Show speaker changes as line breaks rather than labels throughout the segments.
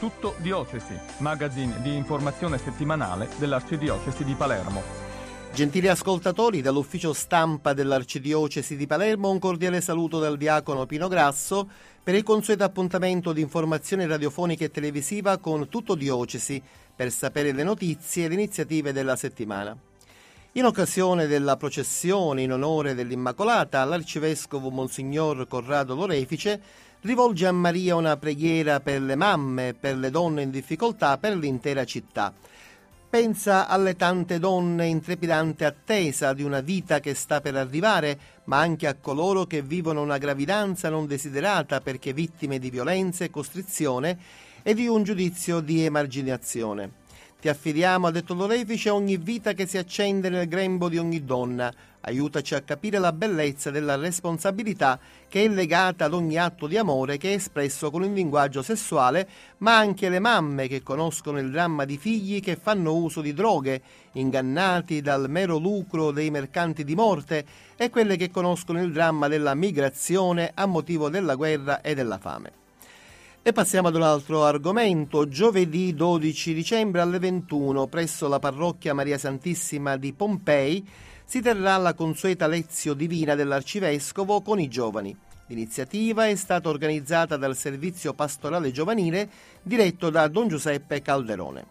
Tutto Diocesi, magazine di informazione settimanale dell'Arcidiocesi di Palermo.
Gentili ascoltatori, dall'ufficio stampa dell'Arcidiocesi di Palermo un cordiale saluto dal diacono Pino Grasso per il consueto appuntamento di informazione radiofonica e televisiva con Tutto Diocesi, per sapere le notizie e le iniziative della settimana. In occasione della processione in onore dell'Immacolata, l'arcivescovo Monsignor Corrado Lorefice rivolge a Maria una preghiera per le mamme, per le donne in difficoltà, per l'intera città. Pensa alle tante donne in trepidante attesa di una vita che sta per arrivare, ma anche a coloro che vivono una gravidanza non desiderata perché vittime di violenza e costrizione e di un giudizio di emarginazione. Ti affidiamo, ha detto Lorefice, ogni vita che si accende nel grembo di ogni donna. Aiutaci a capire la bellezza della responsabilità che è legata ad ogni atto di amore che è espresso con il linguaggio sessuale, ma anche le mamme che conoscono il dramma di figli che fanno uso di droghe, ingannati dal mero lucro dei mercanti di morte, e quelle che conoscono il dramma della migrazione a motivo della guerra e della fame. E passiamo ad un altro argomento. Giovedì 12 dicembre alle 21 presso la parrocchia Maria Santissima di Pompei si terrà la consueta Lezio Divina dell'Arcivescovo con i giovani. L'iniziativa è stata organizzata dal Servizio Pastorale Giovanile diretto da Don Giuseppe Calderone.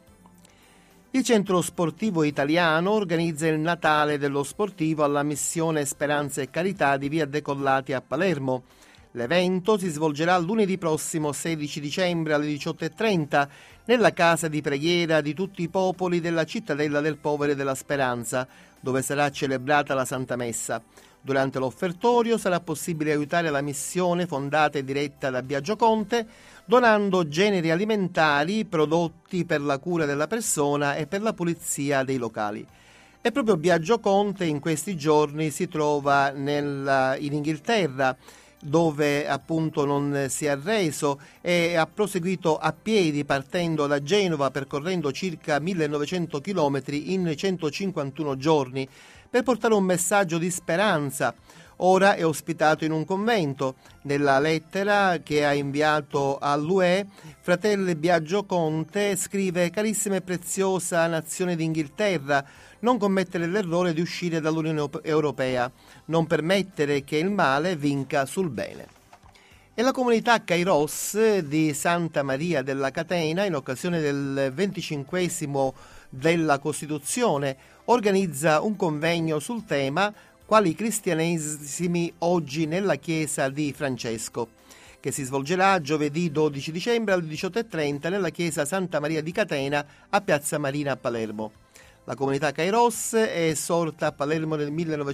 Il Centro Sportivo Italiano organizza il Natale dello Sportivo alla missione Speranza e Carità di via Decollati a Palermo. L'evento si svolgerà lunedì prossimo 16 dicembre alle 18:30 nella casa di preghiera di tutti i popoli della cittadella del Povero e della Speranza, dove sarà celebrata la Santa Messa. Durante l'offertorio sarà possibile aiutare la missione fondata e diretta da Biagio Conte, donando generi alimentari, prodotti per la cura della persona e per la pulizia dei locali. E proprio Biagio Conte in questi giorni si trova in Inghilterra, dove appunto non si è arreso e ha proseguito a piedi partendo da Genova, percorrendo circa 1900 km in 151 giorni per portare un messaggio di speranza. Ora è ospitato in un convento. Nella lettera che ha inviato all'UE, fratello Biagio Conte scrive: carissima e preziosa nazione d'Inghilterra, non commettere l'errore di uscire dall'Unione Europea, non permettere che il male vinca sul bene. E la comunità Kairos di Santa Maria della Catena, in occasione del 25esimo della Costituzione, organizza un convegno sul tema Quali cristianesimi oggi nella Chiesa di Francesco, che si svolgerà giovedì 12 dicembre alle 18:30 nella Chiesa Santa Maria di Catena a Piazza Marina a Palermo. La comunità Kairos è sorta a Palermo nel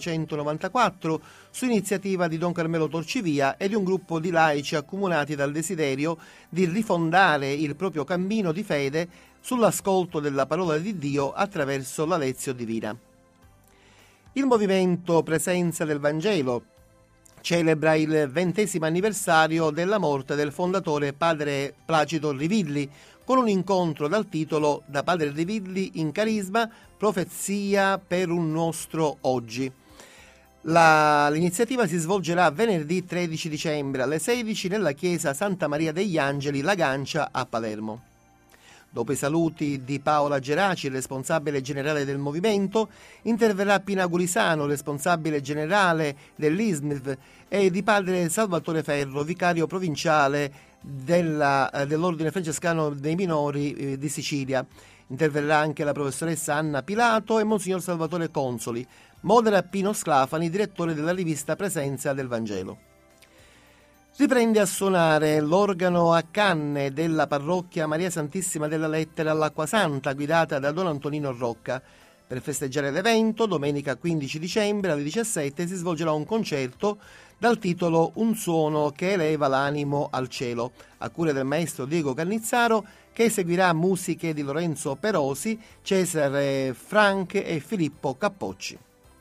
1994 su iniziativa di Don Carmelo Torcivia e di un gruppo di laici accomunati dal desiderio di rifondare il proprio cammino di fede sull'ascolto della parola di Dio attraverso la Lezio Divina. Il movimento Presenza del Vangelo celebra il 20° anniversario della morte del fondatore padre Placido Rivilli, con un incontro dal titolo Da padre Rivilli in carisma, profezia per un nostro oggi. L'iniziativa si svolgerà venerdì 13 dicembre alle 16 nella chiesa Santa Maria degli Angeli La Gancia a Palermo. Dopo i saluti di Paola Geraci, responsabile generale del movimento, interverrà Pina Gulisano, responsabile generale dell'ISMIV, e di padre Salvatore Ferro, vicario provinciale dell'Ordine Francescano dei Minori di Sicilia. Interverrà anche la professoressa Anna Pilato e Monsignor Salvatore Consoli. Modera Pino Sclafani, direttore della rivista Presenza del Vangelo. Riprende a suonare l'organo a canne della parrocchia Maria Santissima della Lettera all'Acquasanta, guidata da Don Antonino Rocca. Per festeggiare l'evento, domenica 15 dicembre alle 17 si svolgerà un concerto dal titolo Un suono che eleva l'animo al cielo, a cura del maestro Diego Cannizzaro, che eseguirà musiche di Lorenzo Perosi, Cesare Frank e Filippo Cappocci.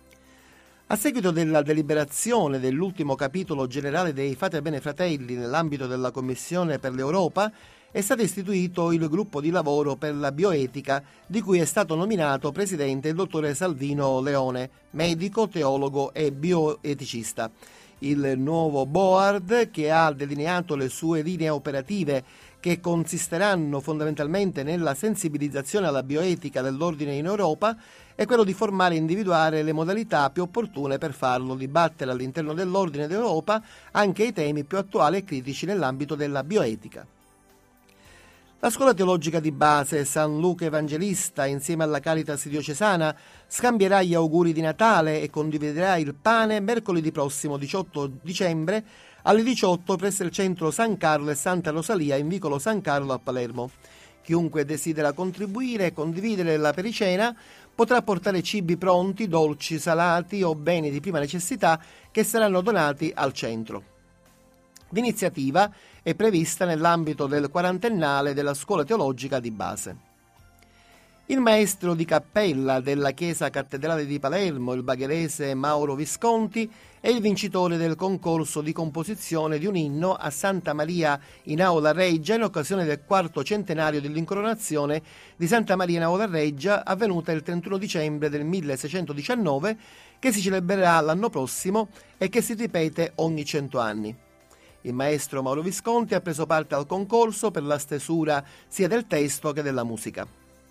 A seguito della deliberazione dell'ultimo capitolo generale dei Fate Bene Fratelli nell'ambito della Commissione per l'Europa, è stato istituito il gruppo di lavoro per la bioetica, di cui è stato nominato presidente il dottore Salvino Leone, medico, teologo e bioeticista. Il nuovo Board, che ha delineato le sue linee operative, che consisteranno fondamentalmente nella sensibilizzazione alla bioetica dell'ordine in Europa, è quello di formare e individuare le modalità più opportune per farlo dibattere all'interno dell'ordine d'Europa anche i temi più attuali e critici nell'ambito della bioetica. La scuola teologica di base San Luca Evangelista, insieme alla Caritas diocesana, scambierà gli auguri di Natale e condividerà il pane mercoledì prossimo 18 dicembre alle 18 presso il centro San Carlo e Santa Rosalia in vicolo San Carlo a Palermo. Chiunque desidera contribuire e condividere la pericena potrà portare cibi pronti, dolci, salati o beni di prima necessità che saranno donati al centro. L'iniziativa è prevista nell'ambito del quarantennale della scuola teologica di base. Il maestro di cappella della chiesa cattedrale di Palermo, il bagherese Mauro Visconti, è il vincitore del concorso di composizione di un inno a Santa Maria in Aula Reggia in occasione del 4° centenario dell'incoronazione di Santa Maria in Aula Reggia, avvenuta il 31 dicembre del 1619, che si celebrerà l'anno prossimo e che si ripete ogni 100 anni. Il maestro Mauro Visconti ha preso parte al concorso per la stesura sia del testo che della musica.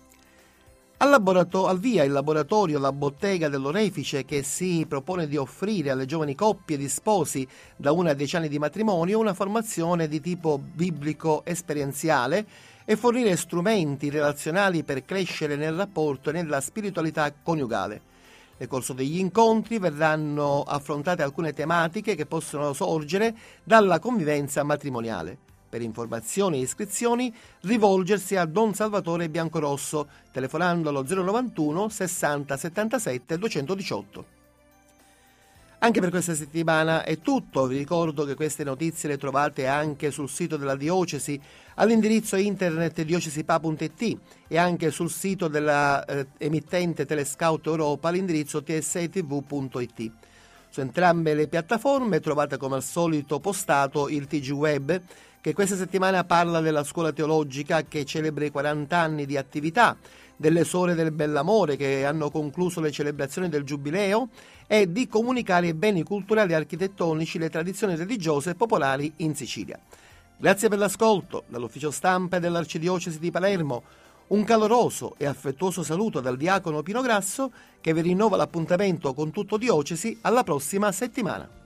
Al via il laboratorio La Bottega dell'Orefice, che si propone di offrire alle giovani coppie di sposi da 1 a 10 anni di matrimonio una formazione di tipo biblico esperienziale e fornire strumenti relazionali per crescere nel rapporto e nella spiritualità coniugale. Nel corso degli incontri verranno affrontate alcune tematiche che possono sorgere dalla convivenza matrimoniale. Per informazioni e iscrizioni rivolgersi a Don Salvatore Biancorosso telefonando allo 091 60 77 218. Anche per questa settimana è tutto. Vi ricordo che queste notizie le trovate anche sul sito della Diocesi all'indirizzo internet diocesipa.it e anche sul sito della emittente Telescout Europa all'indirizzo tsetv.it. Su entrambe le piattaforme trovate come al solito postato il TG Web, che questa settimana parla della scuola teologica che celebra i 40 anni di attività, delle Suore del Bellamore che hanno concluso le celebrazioni del Giubileo e di comunicare i beni culturali e architettonici, le tradizioni religiose e popolari in Sicilia. Grazie per l'ascolto. Dall'ufficio stampa dell'Arcidiocesi di Palermo un caloroso e affettuoso saluto dal diacono Pino Grasso, che vi rinnova l'appuntamento con Tutto Diocesi alla prossima settimana.